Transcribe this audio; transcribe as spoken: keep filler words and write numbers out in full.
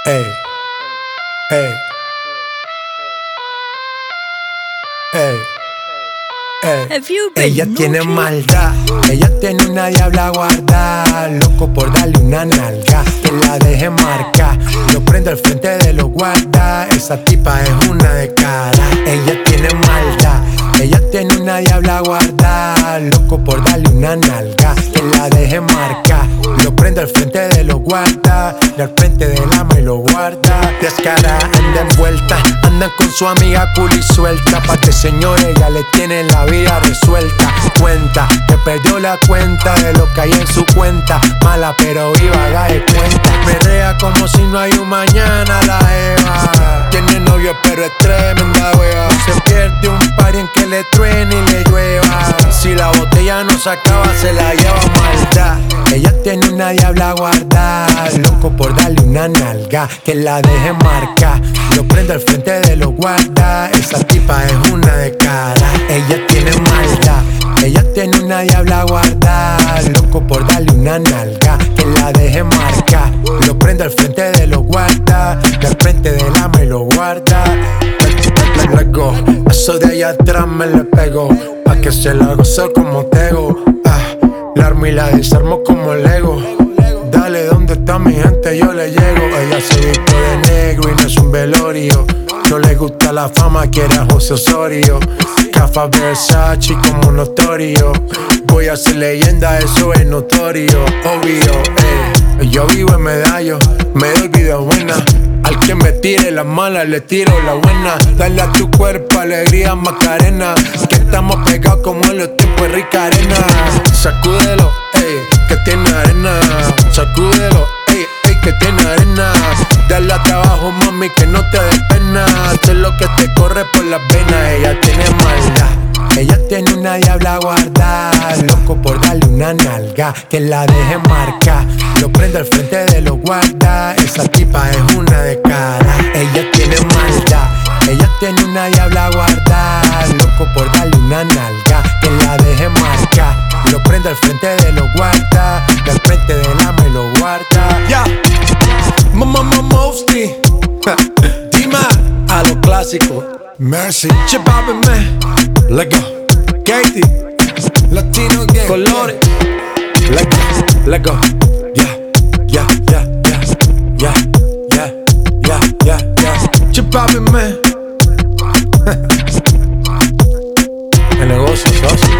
Ey, ey, ey, ey. Have you been Ella tiene naughty? maldad, ella tiene una diabla guardada, loco por darle una nalga, que la deje marcar. Lo prendo al frente de los guardas, esa tipa es una de cara. Ella tiene maldad, ella tiene una diabla guardada, loco por darle una nalga, que la deje marcar. Lo prendo al frente de los guardas, y al frente del ama y lo guarda. Descara, anda envuelta, andan con su amiga cool y suelta. Pa' que señores ella le tiene la vida resuelta. Cuenta, que perdió la cuenta de lo que hay en su cuenta. Mala pero viva, haga de cuenta. Perrea como si no hay un mañana la Eva. Tiene novio pero es tremenda wea. Se pierde un party en que le truene y le llueva. Si la botella no se acaba se la lleva maldad. Ella tiene una diabla guardada, loco por darle una nalga, que la deje marcar. Lo prendo al frente de los guardas, esa tipa es una de cara. Ella tiene maldad, ella tiene una diabla guardada, loco por darle una nalga, que la deje marcar. Lo prendo al frente de los guardas, y al frente del ama y lo guarda. Let go, eso de allá atrás me le pego, pa' que se la gozo como tego. Ah, la armo y la desarmo como Lego. Dale, ¿dónde está mi gente? Yo le llego. Ella se viste de negro y no es un velorio. No le gusta la fama, quiere a José Osorio. Cafa Versace como notorio. Voy a ser leyenda, eso es notorio. Obvio, eh. Yo vivo en medallo, me doy vida buena. Al que me tire las malas le tiro la buena. Dale a tu cuerpo alegría Macarena, que estamos pegados como en los tiempos de Rica Arena. Sacúdelo, ey, que tiene arena. Sacúdelo, ey, ey, que tiene arena. Dale a trabajo, mami, que no te dé pena. Esto es lo que te corre por las venas. Ella tiene maldad, ella tiene una diabla guardada, loco por darle una nalga, que la deje marcar. Lo prendo al frente de los guardas, esa tipa es una de cara. Ella tiene maldad, ella tiene una diabla guardada, loco por darle una nalga, que la deje marcar. Lo prendo al frente de los guardas, y al frente del ama y lo guarda. Ya, mamá, mamá, mostly. Dima, a lo clásico. Mercy, Chipabe, man. Let go. Katie, Latino gang. Colores. Let go, let go. Yeah, yeah, yeah, yeah, yeah, yeah, yeah, yeah, yeah. Chipabe, man. El negocio, socio.